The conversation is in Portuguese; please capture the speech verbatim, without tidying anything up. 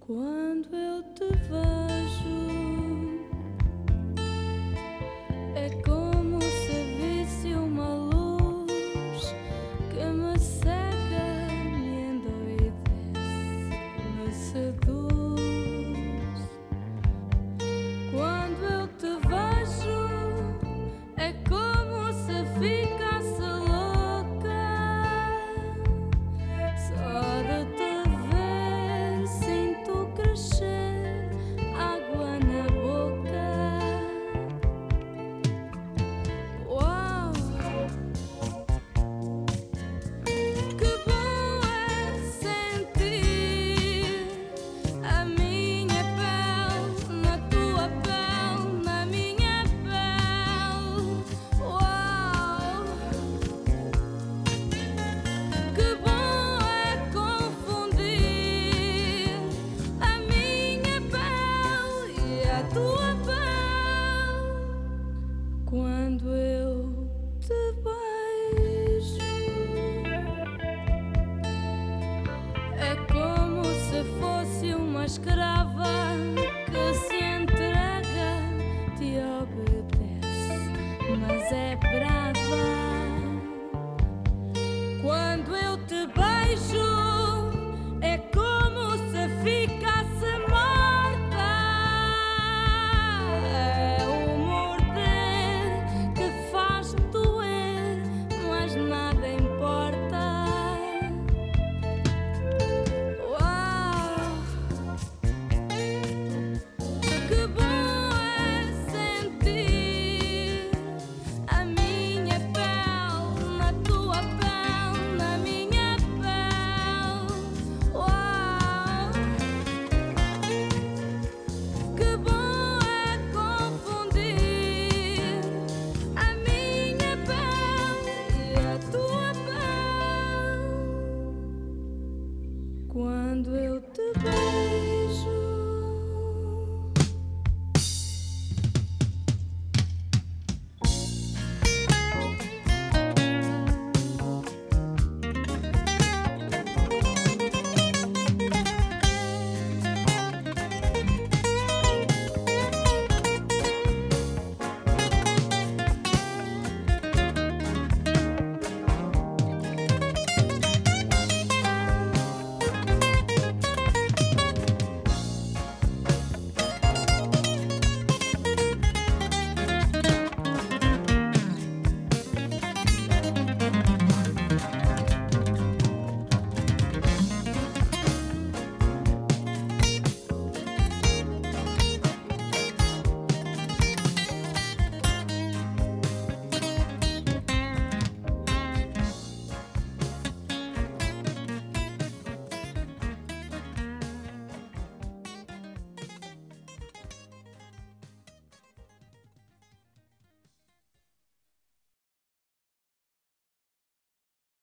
Quando eu te vejo, é como se visse uma luz que me cega, me endoidece, me seduz. Quando eu te vejo, é como se ficasse louca só de te ver. Sinto crescer água na boca. Uau, que bom é sentir a minha pele na tua pele, na minha pele. Uau, que bom é confundir a minha pele e a tua pele quando eu te beijo. É como se fosse uma escrava que se entrega, te obedece, mas é brava. Quando eu te beijo, é como se ficasse morta. É o morder que faz doer, mas nada importa. Uau, que bom é sentir a minha pele na tua pele, na minha pele. Uau, que bom é confundir a minha pele e a tua pele quando eu te beijo.